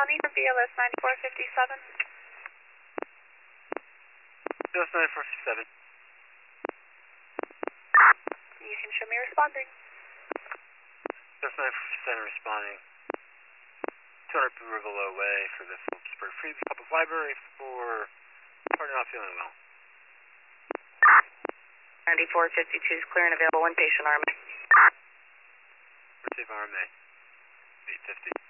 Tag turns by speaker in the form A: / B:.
A: County for BLS 9457.
B: BLS 9457.
A: You can show me responding.
B: BLS 9457 responding. 200 Riverlow Way for the Phillipsburg Freedom Public Library for partner not feeling well.
A: 9452 is clear and available. One patient RMA.
B: Receive RMA. 850.